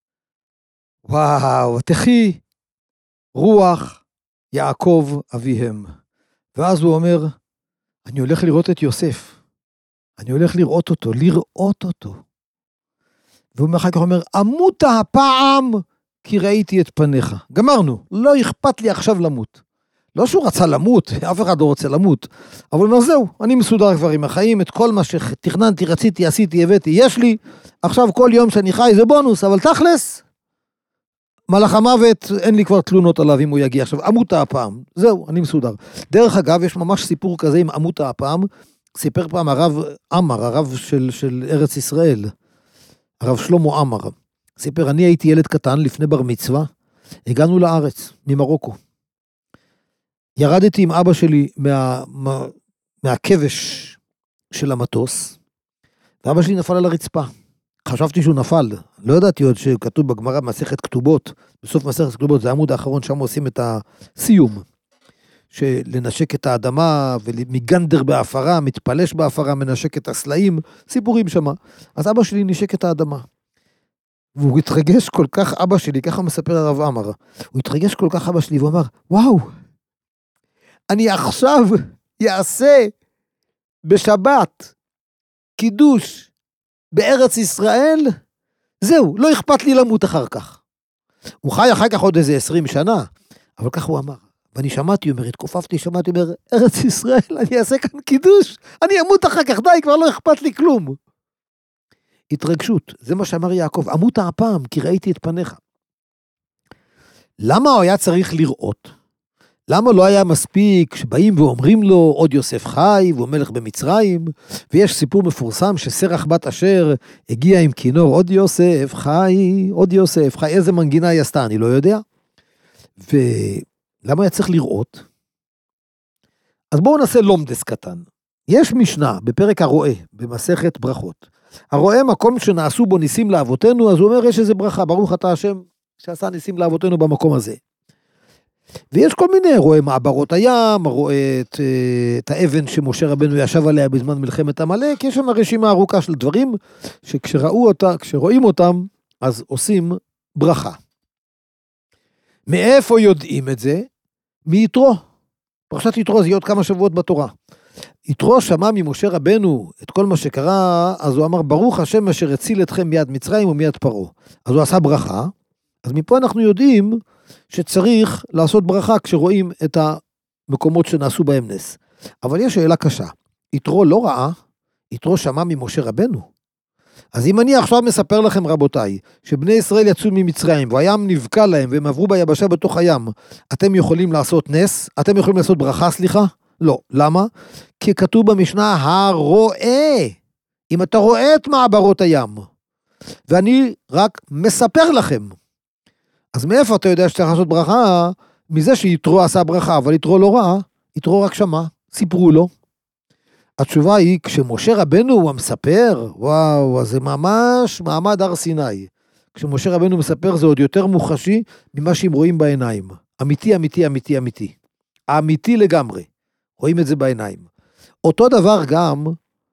S2: וואו, תחי רוח יעקב אביהם. ואז הוא אומר, אני הולך לראות את יוסף. אני הולך לראות אותו, לראות אותו. והוא אחר כך אומר, אמות הפעם כי ראיתי את פניך. גמרנו, לא אכפת לי עכשיו למות. לא שהוא רצה למות, אף אחד לא רוצה למות. אבל הוא אומר, זהו, אני מסודר כבר עם החיים, את כל מה שתכננתי, רציתי, עשיתי, הבאתי, יש לי. עכשיו כל יום שאני חי זה בונוס, אבל תכלס, מלאך המוות, אין לי כבר תלונות עליו אם הוא יגיע. עכשיו, אמות הפעם, זהו, אני מסודר. דרך אגב, יש ממש סיפור כזה עם אמות הפעם, סיפר פעם הרב עמר, הרב של, של ארץ ישראל, הרב שלמה עמר, סיפר, אני הייתי ילד קטן לפני בר מצווה, הגענו לארץ, ממרוקו. ירדתי עם אבא שלי מה, מה, מהכבש של המטוס, ואבא שלי נפל על הרצפה. חשבתי שהוא נפל, לא ידעתי עוד שכתוב בגמרא מסכת כתובות, בסוף מסכת כתובות, זה העמוד האחרון, שם עושים את הסיום, שלנשק את האדמה, ומגנדר באפרה, מתפלש באפרה, מנשק את הסלעים, סיפורים שמה. אז אבא שלי נשק את האדמה. והוא התרגש כל כך, אבא שלי, ככה מספר הרב עמר, הוא התרגש כל כך אבא שלי, והוא אמר, וואו, אני עכשיו יעשה בשבת קידוש בארץ ישראל, זהו, לא אכפת לי למות אחר כך. הוא חי אחר כך עוד איזה עשרים שנה, אבל כך הוא אמר. ואני שמעתי, אומר, התכופפתי, שמעתי, אומר, ארץ ישראל, אני אעשה כאן קידוש, אני אמות אחר כך, די, כבר לא אכפת לי כלום. התרגשות, זה מה שאמר יעקב, אמות הפעם, כי ראיתי את פניך. למה הוא היה צריך לראות? למה לא היה מספיק שבאים ואומרים לו, עוד יוסף חי, והוא מלך במצרים, ויש סיפור מפורסם שסרח בת אשר הגיע עם כינור, עוד יוסף חי, עוד יוסף חי, איזה מנגינה היא עשתה, אני לא יודע. ולמה היה צריך לראות? אז בואו נעשה לומדס קטן. יש משנה בפרק הרואה, במסכת ברכות. הרואה מקום שנעשו בו ניסים לאבותינו, אז הוא אומר, יש איזה ברכה, ברוך אתה השם שעשה ניסים לאבותינו במקום הזה. ויש כל מיני, רואה מעברות הים, רואה את, את האבן שמשה רבנו ישב עליה בזמן מלחמת עמלק, יש שם רשימה ארוכה של דברים, שכשראו אותה, כשרואים אותם, אז עושים ברכה. מאיפה יודעים את זה? מיתרו. פרשת יתרו זה יהיה עוד כמה שבועות בתורה. יתרו שמע ממשה רבנו את כל מה שקרה, אז הוא אמר, ברוך השם אשר הציל אתכם מיד מצרים ומיד פרעה. אז הוא עשה ברכה, אז מפה אנחנו יודעים שצריך לעשות ברכה כשרואים את המקומות שנעשו בהם נס. אבל יש שאלה קשה. יתרו לא ראה, יתרו שמע ממשה רבנו. אז אם אני עכשיו מספר לכם רבותיי, שבני ישראל יצאו ממצרים, והים נבקע להם, והם עברו ביבשה בתוך הים, אתם יכולים לעשות נס? אתם יכולים לעשות ברכה, סליחה? לא. למה? כי כתוב במשנה, הרואה. אם אתה רואה את מעברות הים, ואני רק מספר לכם, אז מאיפה אתה יודע שצריך לעשות ברכה? מזה שיתרו עשה ברכה, אבל יתרו לא ראה, יתרו רק שמע, סיפרו לו. התשובה היא, כשמשה רבנו הוא המספר, וואו, זה ממש מעמד הר סיני. כשמשה רבנו מספר זה עוד יותר מוחשי ממה שהם רואים בעיניים. אמיתי, אמיתי, אמיתי, אמיתי. האמיתי לגמרי. רואים את זה בעיניים. אותו דבר גם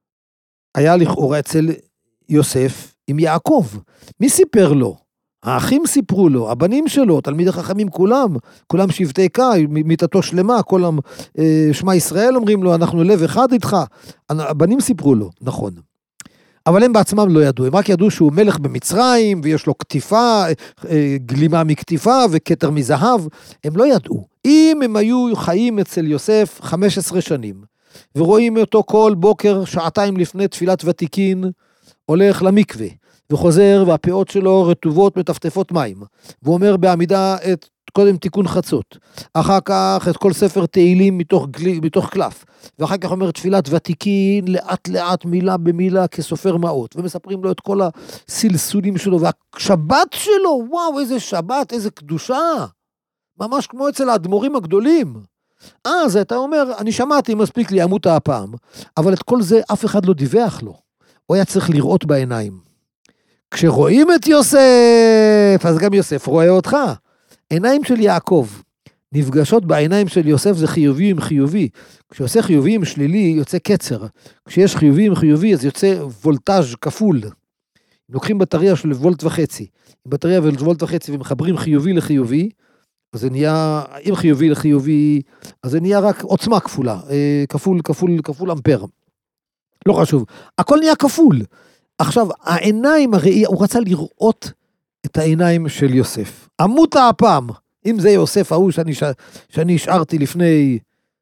S2: היה לכאורה אצל יוסף עם יעקב. מי סיפר לו? האחים סיפרו לו, הבנים שלו, תלמיד החכמים כולם, כולם שבטי קאי, מיתתו שלמה, כולם שמע ישראל אומרים לו, אנחנו לב אחד איתך, הבנים סיפרו לו, נכון. אבל הם בעצמם לא ידעו, הם רק ידעו שהוא מלך במצרים, ויש לו כתיפה, גלימה מכתיפה וכתר מזהב, הם לא ידעו. אם הם היו חיים אצל יוסף חמש עשרה שנים, ורואים אותו כל בוקר, שעתיים לפני תפילת ותיקין, הולך למקווה, וחוזר, והפאות שלו רטובות מטפטפות מים, והוא אומר בעמידה את קודם תיקון חצות, אחר כך את כל ספר תהילים מתוך, מתוך קלף, ואחר כך אומר תפילת ותיקין, לאט לאט מילה במילה כסופר מעות, ומספרים לו את כל הסלסולים שלו, והשבת שלו, וואו, איזה שבת, איזה קדושה, ממש כמו אצל האדמו"רים הגדולים. אז אתה אומר, אני שמעתי, מספיק לי, אמות הפעם, אבל את כל זה אף אחד לא דיווח לו, הוא היה צריך לראות בעיניים. כשרואים את יוסף, אז גם יוסף רואה אותך. עיניים של יעקב נפגשות בעיניים של יוסף, זה חיובי עם חיובי. כשעושה חיובי עם שלילי, יוצא קצר. כשיש חיובי עם חיובי, אז יוצא וולטאז' כפול. לוקחים בטריה של וולט וחצי. בטריה של וולט וחצי, ומחברים חיובי לחיובי, אז זה נהיה, אם חיובי לחיובי, אז זה נהיה רק עוצמה כפולה. כפול, כפול, כפול אמפר. לא חשוב. הכל נהיה כפול. עכשיו, העיניים, הראייה, הוא רצה לראות את העיניים של יוסף. אמות הפעם, אם זה יוסף ההוא שאני, שאני השארתי לפני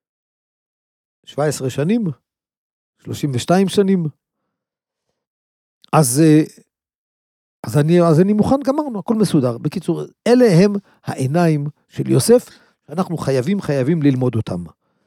S2: שבע עשרה שנים, שלושים ושתיים שנים, אז, אז, אני, אז אני מוכן, גמרנו, הכל מסודר. בקיצור, אלה הם העיניים של יוסף, שאנחנו חייבים, חייבים ללמוד אותם.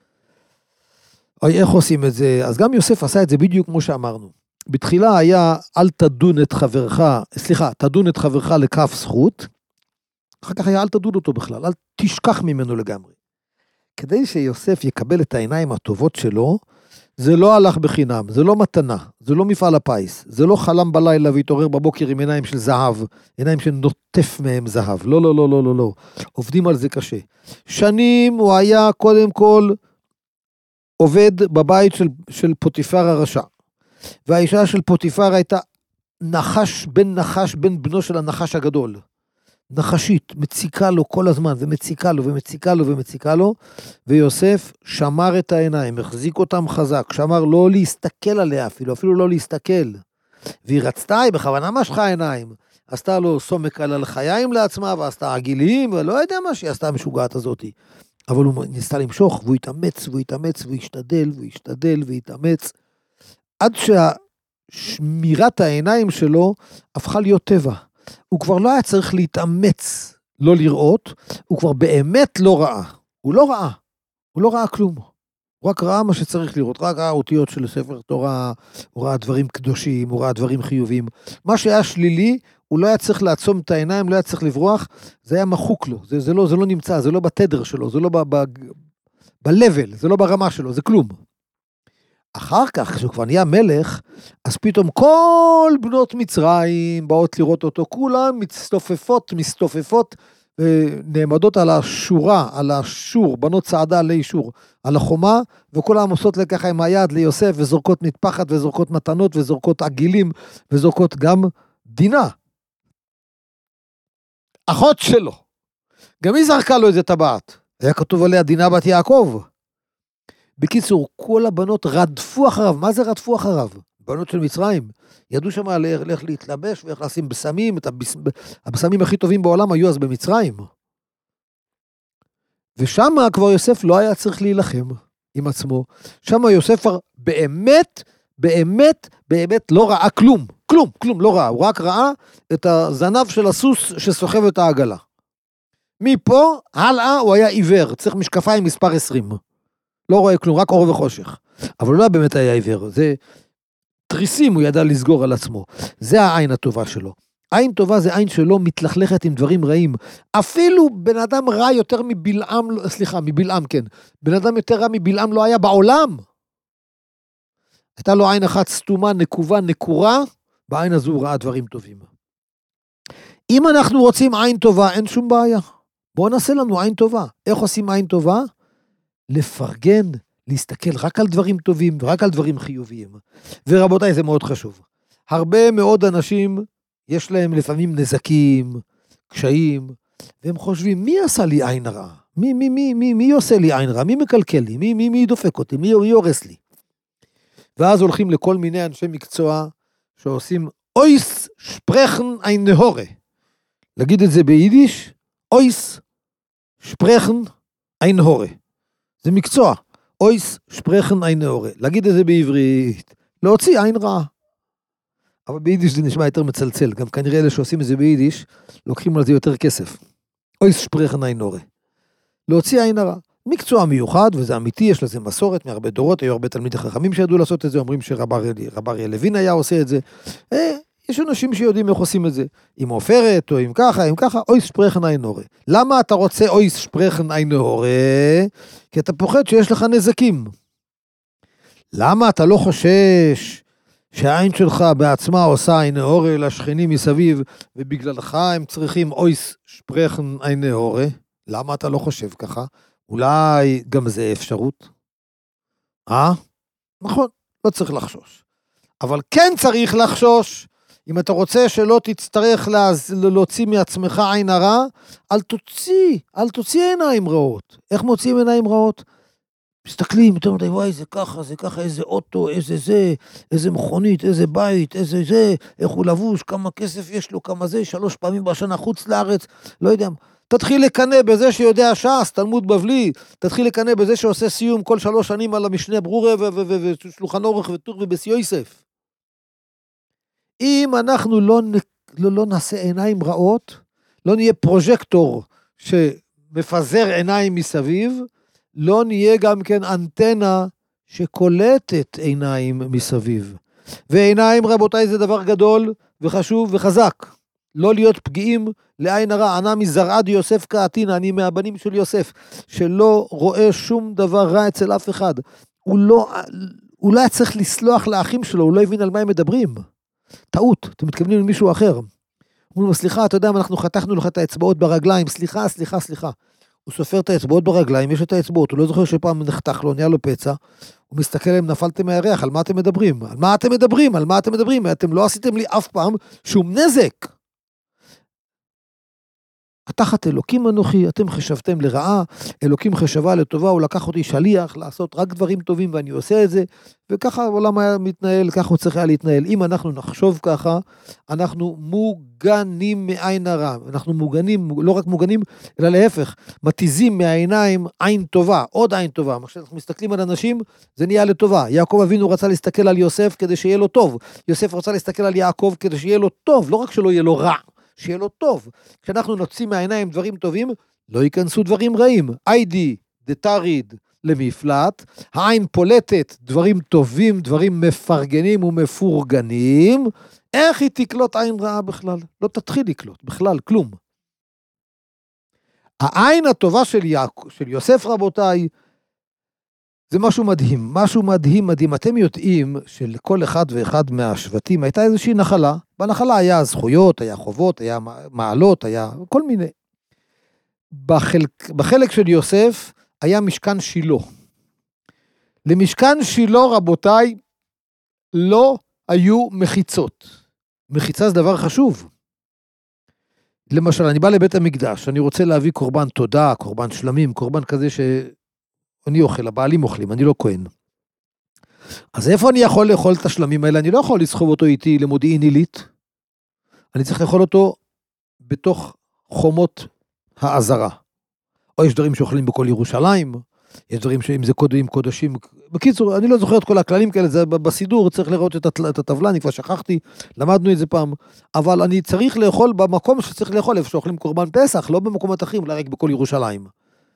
S2: איך עושים את זה? אז גם יוסף עשה את זה בדיוק כמו שאמרנו. בתחילה היה, אל תדון את חברך, סליחה, תדון את חברך לכף זכות, אחר כך היה, אל תדון אותו בכלל, אל תשכח ממנו לגמרי. כדי שיוסף יקבל את העיניים הטובות שלו, זה לא הלך בחינם, זה לא מתנה, זה לא מפעל הפיס, זה לא חלם בלילה והתעורר בבוקר עם עיניים של זהב, עיניים שנוטף מהם זהב, לא, לא, לא, לא, לא, לא, עובדים על זה קשה. שנים הוא היה קודם כל עובד בבית של, של פוטיפר הרשע, והאישה של פוטיפר הייתה נחש בן נחש, בן בנו של הנחש הגדול. נחשית, מציקה לו כל הזמן, ומציקה לו, ומציקה לו, ומציקה לו, ויוסף שמר את העיניים, החזיק אותם חזק, שמר לא להסתכל עליה אפילו, אפילו לא להסתכל. והיא רצתה, היא בכוונה משכה עיניים, עשתה לו סומק על הלחיים לעצמה, ועשתה עגילים, ולא יודע מה שהיא עשתה המשוגעת הזאת. אבל הוא ניסה למשוך, והוא התאמץ, והוא התאמץ, והוא השתדל, והוא השתדל, והתאמץ, עד שהשמירת העיניים שלו הפכה להיות טבע. הוא כבר לא היה צריך להתאמץ לא לראות, הוא כבר באמת לא ראה. הוא לא ראה, הוא לא ראה כלום. הוא רק ראה מה שצריך לראות, רק ראה אותיות של ספר תורה, הוא ראה דברים קדושים, הוא ראה דברים חיוביים. מה שהיה שלילי, הוא לא היה צריך לעצום את העיניים, לא היה צריך לברוח, זה היה מחוק לו, זה, זה, לא, זה לא נמצא, זה לא בתדר שלו, זה לא ב-level, זה לא ברמה שלו, זה כלום. אחר כך, כשהוא כבר נהיה מלך, אז פתאום כל בנות מצרים באות לראות אותו, כולן מצטופפות, מסתופפות, נעמדות על השורה, על השור, בנות צעדה עלי שור, על החומה, וכולם עושות לככה עם היד ליוסף, וזורקות מטפחת, וזורקות מתנות, וזורקות עגילים, וזורקות גם דינה. אחות שלו, גם היא זרקה לו איזה טבעת, היה כתוב עליה דינה בת יעקב. בקיצור, כל הבנות רדפו אחריו, מה זה רדפו אחריו? בנות של מצרים, ידעו שם איך להתלבש ואיך לשים בסמים, הבשמים הכי טובים בעולם היו אז במצרים. ושם כבר יוסף לא היה צריך להילחם עם עצמו, שם יוסף באמת, באמת, באמת לא ראה כלום, כלום, כלום, לא ראה, הוא רק ראה את הזנב של הסוס שסוחב את העגלה. מפה, הלאה, הוא היה עיוור, צריך משקפיים מספר עשרים. לא רואה כלום, רק אור וחושך. אבל לא באמת היה עיוור, זה תריסים הוא ידע לסגור על עצמו. זה העין הטובה שלו. עין טובה זה עין שלו מתלכלכת עם דברים רעים. אפילו בן אדם רע יותר מבלעם, סליחה, מבלעם כן. בן אדם יותר רע מבלעם לא היה בעולם. הייתה לו עין אחת סתומה, נקובה, נקורה, בעין הזו ראה דברים טובים. אם אנחנו רוצים עין טובה, אין שום בעיה. בואו נעשה לנו עין טובה. איך עושים עין טובה? לפרגן, להסתכל רק על דברים טובים, ורק על דברים חיוביים. ורבותיי, זה מאוד חשוב. הרבה מאוד אנשים, יש להם לפעמים נזקים, קשיים, והם חושבים, מי עשה לי עין רע? מי, מי, מי, מי, מי עושה לי עין רע? מי מקלקל לי? מי, מי, מי דופק אותי? מי, מי הורס לי? ואז הולכים לכל מיני אנשי מקצוע, שעושים, אויס שפרחן ein נהורה. להגיד את זה ביידיש, אויס שפרחן ein נהורה. זה מקצוע. אויס שפרחן ein נהורה. להגיד את זה בעברית. להוציא עין רע. אבל ביידיש זה נשמע יותר מצלצל. גם כנראה אלה שעושים את זה ביידיש, לוקחים על זה יותר כסף. אויס שפרחן ein נהורה. להוציא עין רע. מקצוע מיוחד, וזה אמיתי, יש לזה מסורת מהרבה דורות, היו הרבה תלמידי חכמים שידעו לעשות את זה, אומרים שרב אריה לוין היה עושה את זה. אה, יש אנשים שיודעים איך עושים את זה. עם עופרת, או עם ככה, עם ככה, אויס שפרחן ein נהורה. למה אתה רוצה אויס שפרחן ein נהורה? כי אתה פוחד שיש לך נזקים. למה אתה לא חושש שהעין שלך בעצמה עושה ein נהורה לשכנים מסביב, ובגללך הם צריכים אויס שפרחן ein נהורה? למה אתה לא חושב ככה? אולי גם זה אפשרות? אה? נכון, לא צריך לחשוש. אבל כן צריך לחשוש, אם אתה רוצה שלא תצטרך להוציא מעצמך עין הרע, אל תוציא, אל תוציא עיניים רעות. איך מוציאים עיניים רעות? מסתכלים, אתם אומרים, וואי, זה ככה, זה ככה, איזה אוטו, איזה זה, איזה מכונית, איזה בית, איזה זה, איך הוא לבוש, כמה כסף יש לו, כמה זה, שלוש פעמים בשנה חוץ לארץ, לא יודע. תתחיל לקנא בזה שיודע ש"ס, תלמוד בבלי, תתחיל לקנא בזה שעושה סיום כל שלוש שנים על המשנה ברורה ושולחן אורך וטור ובס יוסף. אם אנחנו לא, לא, לא נעשה עיניים רעות, לא נהיה פרוז'קטור שמפזר עיניים מסביב, לא נהיה גם כן אנטנה שקולטת עיניים מסביב. ועיניים, רבותיי, זה דבר גדול וחשוב וחזק. לא להיות פגיעים לעין הרע. ענה מזרעד יוסף קעתינה, אני מהבנים של יוסף, שלא רואה שום דבר רע אצל אף אחד. הוא לא, הוא לא היה צריך לסלוח לאחים שלו, הוא לא הבין על מה הם מדברים. טעות, אתם מתכוונים למישהו אחר. אומרים לו, סליחה, אתה יודע, אנחנו חתכנו לך את האצבעות ברגליים, סליחה, סליחה, סליחה. הוא סופר את האצבעות ברגליים, יש את האצבעות, הוא לא זוכר שפעם נחתך לו, נהיה לו פצע, הוא מסתכל עליהם, נפלתם מהירח, על מה אתם מדברים? על מה אתם מדברים? על מה אתם מדברים? אתם לא עשיתם לי אף פעם שום נזק. התחת אלוקים אנוכי, אתם חשבתם לרעה, אלוקים חשבה לטובה, הוא לקח אותי שליח לעשות רק דברים טובים ואני עושה את זה, וככה העולם היה מתנהל, ככה הוא צריך היה להתנהל. אם אנחנו נחשוב ככה, אנחנו מוגנים מעין הרע, אנחנו מוגנים, לא רק מוגנים, אלא להפך, מתיזים מהעיניים עין טובה, עוד עין טובה. כשאנחנו מסתכלים על אנשים, זה נהיה לטובה. יעקב אבינו רצה להסתכל על יוסף כדי שיהיה לו טוב, יוסף רצה להסתכל על יעקב כדי שיהיה לו טוב, לא רק שלא יהיה לו רע. שיהיה לו טוב. כשאנחנו נוציא מהעיניים דברים טובים, לא ייכנסו דברים רעים. איידי דתריד למפלט, העין פולטת דברים טובים, דברים מפרגנים ומפורגנים, איך היא תקלוט עין רעה בכלל? לא תתחיל לקלוט, בכלל, כלום. העין הטובה של, יעק... של יוסף רבותיי, זה משהו מדהים, משהו מדהים מדהים. אתם יודעים שלכל אחד ואחד מהשבטים הייתה איזושהי נחלה. בנחלה היה זכויות, היה חובות, היה מעלות, היה כל מיני. בחלק, בחלק של יוסף היה משכן שילה. למשכן שילה רבותיי לא היו מחיצות. מחיצה זה דבר חשוב. למשל, אני בא לבית המקדש, אני רוצה להביא קורבן תודה, קורבן שלמים, קורבן כזה ש... אני אוכל, הבעלים אוכלים, אני לא כהן. אז איפה אני יכול לאכול את השלמים האלה? אני לא יכול לסחוב אותו איתי למודיעין עילית. אני צריך לאכול אותו בתוך חומות העזרה. או יש דברים שאוכלים בכל ירושלים, יש דברים שאם זה קודשים, קודשים. בקיצור, אני לא זוכר את כל הכללים כאלה, זה בסידור, צריך לראות את הטבלה, אני כבר שכחתי, למדנו את זה פעם. אבל אני צריך לאכול במקום שצריך לאכול, איפה שאוכלים קורבן פסח, לא במקומות אחרים, אולי רק בכל ירושלים.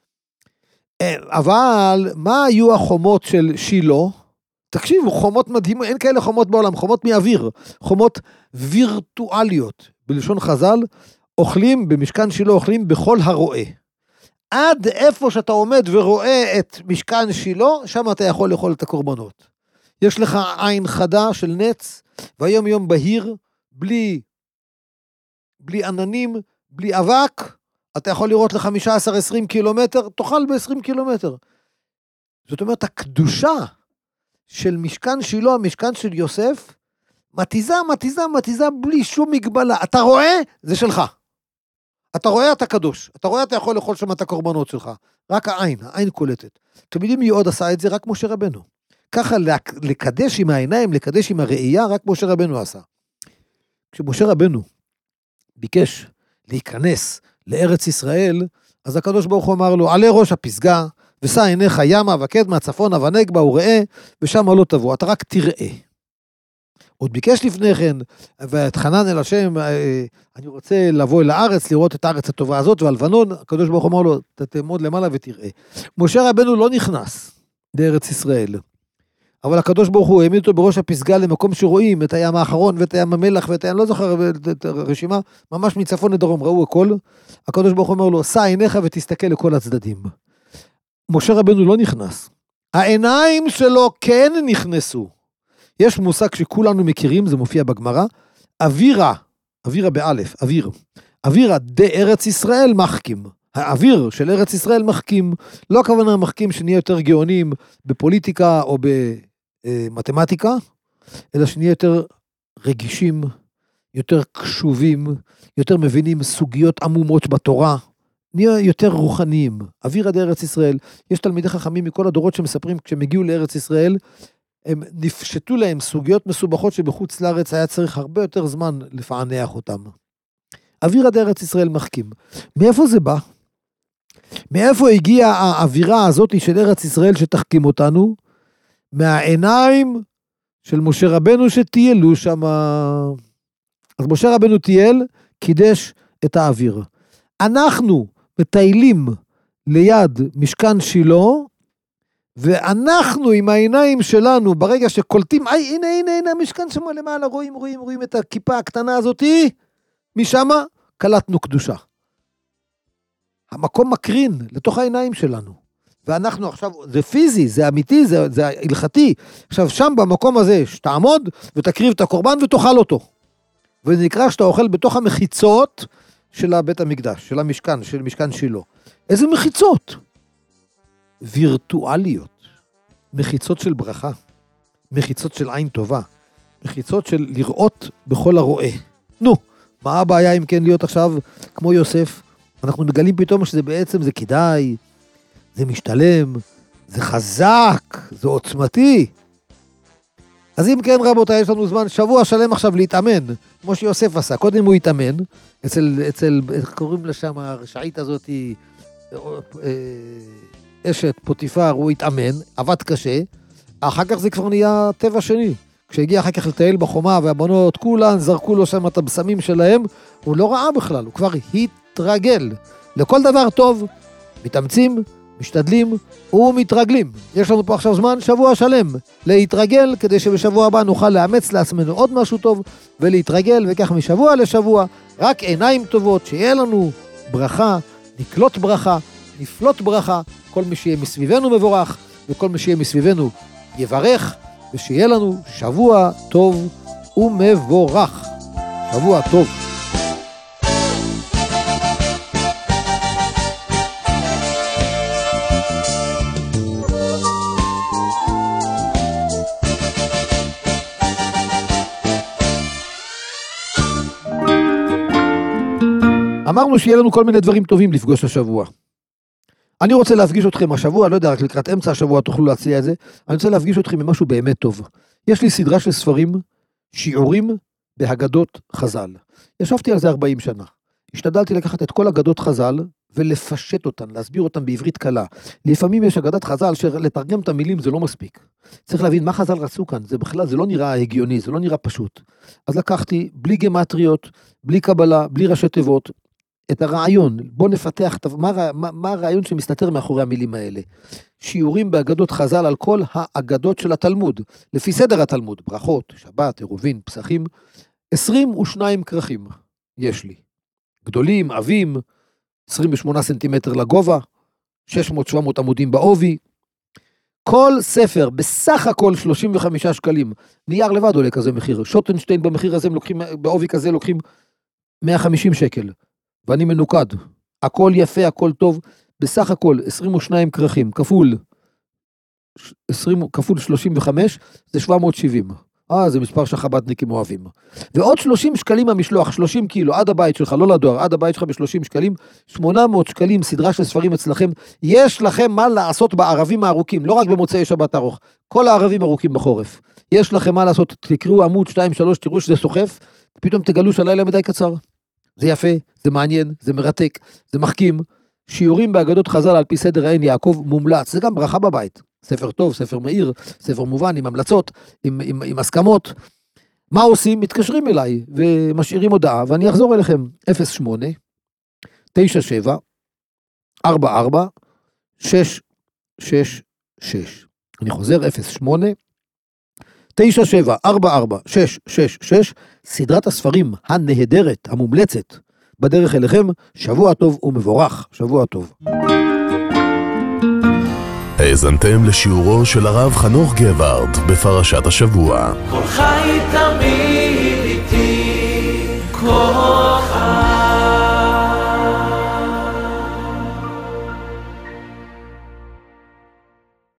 S2: אבל מה היו החומות של שילה? תקשיבו, חומות מדהימות, אין כאלה חומות בעולם, חומות מאוויר, חומות וירטואליות. בלשון חז"ל, אוכלים, במשכן שילה אוכלים בכל הרואה. עד איפה שאתה עומד ורואה את משכן שילה, שם אתה יכול לאכול את הקורבנות. יש לך עין חדה של נץ, והיום יום בהיר, בלי, בלי עננים, בלי אבק, אתה יכול לראות ל-חמישה עשר עשרים קילומטר, תאכל ב-עשרים קילומטר. זאת אומרת, הקדושה של משכן שילה, המשכן של יוסף, מתיזה, מתיזה, מתיזה, בלי שום מגבלה. אתה רואה? זה שלך. אתה רואה, אתה קדוש. אתה רואה, אתה יכול לאכול שם את הקורבנות שלך. רק העין, העין קולטת. אתם יודעים מי עוד עשה את זה? רק משה רבנו. ככה לקדש עם העיניים, לקדש עם הראייה, רק משה רבנו עשה. כשמשה רבנו ביקש להיכנס לארץ ישראל, אז הקדוש ברוך הוא אמר לו, עלה ראש הפסגה, ושא עיניך ימה וקדמה צפונה ונגבה וראה, ושם לא תבוא, אתה רק תראה. עוד ביקש לפני כן, והתחנן אל השם, אני רוצה לבוא אל הארץ, לראות את הארץ הטובה הזאת, והלבנון, הקדוש ברוך הוא אמר לו, תעמוד למעלה ותראה. משה רבנו לא נכנס לארץ ישראל, אבל הקדוש ברוך הוא העמיד אותו בראש הפסגה למקום שרואים את הים האחרון ואת הים המלח ואת הים, לא זוכר את הרשימה, ממש מצפון לדרום, ראו הכל. הקדוש ברוך הוא אומר לו, שא עיניך ותסתכל לכל הצדדים. משה רבנו לא נכנס. העיניים שלו כן נכנסו. יש מושג שכולנו מכירים, זה מופיע בגמרא, אווירה, אווירה באלף, אוויר. אווירה דארץ ישראל מחכים. האוויר של ארץ ישראל מחכים, לא הכוונה מחכים שנהיה יותר גאונים בפוליטיקה או במתמטיקה, אלא שנהיה יותר רגישים, יותר קשובים, יותר מבינים סוגיות עמומות בתורה, נהיה יותר רוחניים. אוויר עד ארץ ישראל, יש תלמידי חכמים מכל הדורות שמספרים, כשהם הגיעו לארץ ישראל, הם נפשטו להם סוגיות מסובכות שבחוץ לארץ היה צריך הרבה יותר זמן לפענח אותם. אוויר עד ארץ ישראל מחכים. מאיפה זה בא? מאיפה הגיעה האווירה הזאת של ארץ ישראל שתחכים אותנו? מהעיניים של משה רבנו שטיילו שם. אז משה רבנו טייל, קידש את האוויר. אנחנו מטיילים ליד משכן שילה, ואנחנו עם העיניים שלנו, ברגע שקולטים, איי, הנה, הנה, הנה, המשכן שם למעלה, רואים, רואים, רואים את הכיפה הקטנה הזאת, משם קלטנו קדושה. המקום מקרין לתוך העיניים שלנו. ואנחנו עכשיו, זה פיזי, זה אמיתי, זה, זה הלכתי. עכשיו שם במקום הזה, שתעמוד ותקריב את הקורבן ותאכל אותו. וזה נקרא שאתה אוכל בתוך המחיצות של בית המקדש, של המשכן, של משכן שילה. איזה מחיצות? וירטואליות. מחיצות של ברכה. מחיצות של עין טובה. מחיצות של לראות בכל הרואה. נו, מה הבעיה אם כן להיות עכשיו כמו יוסף? אנחנו מגלים פתאום שזה בעצם, זה כדאי, זה משתלם, זה חזק, זה עוצמתי. אז אם כן רבותיי, יש לנו זמן שבוע שלם עכשיו להתאמן, כמו שיוסף עשה. קודם הוא התאמן, אצל, אצל, איך קוראים לשם הרשעית הזאת, אשת פוטיפר, הוא התאמן, עבד קשה, אחר כך זה כבר נהיה טבע שני. כשהגיע אחר כך לטייל בחומה, והבנות כולן זרקו לו שם את הבשמים שלהם, הוא לא ראה בכלל, הוא כבר התרגל. לכל דבר טוב, מתאמצים, משתדלים ומתרגלים. יש לנו פה עכשיו זמן, שבוע שלם, להתרגל, כדי שבשבוע הבא נוכל לאמץ לעצמנו עוד משהו טוב, ולהתרגל, וכך משבוע לשבוע, רק עיניים טובות, שיהיה לנו ברכה, נקלוט ברכה, נפלוט ברכה, כל מי שיהיה מסביבנו מבורך, וכל מי שיהיה מסביבנו יברך, ושיהיה לנו שבוע טוב ומבורך. שבוע טוב. אמרנו שיהיה לנו כל מיני דברים טובים לפגוש השבוע. אני רוצה להפגיש אתכם השבוע, לא יודע, רק לקראת אמצע השבוע תוכלו להציע את זה, אני רוצה להפגיש אתכם עם משהו באמת טוב. יש לי סדרה של ספרים, שיעורים בהגדות חז"ל. ישבתי על זה ארבעים שנה. השתדלתי לקחת את כל אגדות חז"ל, ולפשט אותן, להסביר אותן בעברית קלה. לפעמים יש אגדת חז"ל, שלתרגם את המילים זה לא מספיק. צריך להבין מה חז"ל רצו כאן, זה בכלל, זה לא נראה הגיוני, זה לא נראה פשוט. אז לקחתי, בלי גמטריות, בלי קבלה, בלי ראשי תיבות, את הרעיון, בוא נפתח, מה, מה, מה הרעיון שמסתתר מאחורי המילים האלה? שיעורים באגדות חז"ל על כל האגדות של התלמוד, לפי סדר התלמוד, ברכות, שבת, עירובין, פסחים, עשרים ושניים כרכים יש לי. גדולים, עבים, עשרים ושמונה סנטימטר לגובה, שש מאות שבע מאות עמודים בעובי, כל ספר, בסך הכל שלושים וחמישה שקלים, נייר לבד עולה כזה מחיר, שוטנשטיין במחיר הזה, לוקחים, בעובי כזה לוקחים מאה וחמישים שקל, ואני מנוקד, הכל יפה, הכל טוב, בסך הכל עשרים ושניים כרכים, כפול, עשרים, כפול שלושים וחמש, זה שבע מאות שבעים. אה, זה מספר שהחב"דניקים אוהבים. ועוד שלושים שקלים המשלוח, שלושים קילו, עד הבית שלך, לא לדואר, עד הבית שלך ב-שלושים שקלים, שמונה מאות שקלים, סדרה של ספרים אצלכם, יש לכם מה לעשות בערבים הארוכים, לא רק במוצאי שבת ארוך, כל הערבים ארוכים בחורף. יש לכם מה לעשות, תקראו עמוד שתיים שלוש, תראו שזה סוחף, פתאום תגלו שהלילה מדי קצר. זה יפה, זה מעניין, זה מרתק, זה מחכים. שיעורים באגדות חז"ל על פי סדר העין יעקב מומלץ, זה גם ברכה בבית. ספר טוב, ספר מהיר, ספר מובן, עם המלצות, עם, עם, עם הסכמות. מה עושים? מתקשרים אליי ומשאירים הודעה, ואני אחזור אליכם. אפס שמונה תשע שבע ארבע ארבע שש שש שש. אני חוזר, אפס שמונה תשע שבע ארבע ארבע שש שש שש, סדרת הספרים הנהדרת, המומלצת, בדרך אליכם. שבוע טוב ומבורך, שבוע טוב.
S1: האזנתם לשיעורו של הרב חנוך גבערד בפרשת השבוע.
S3: כל חי תמיד איתי, כל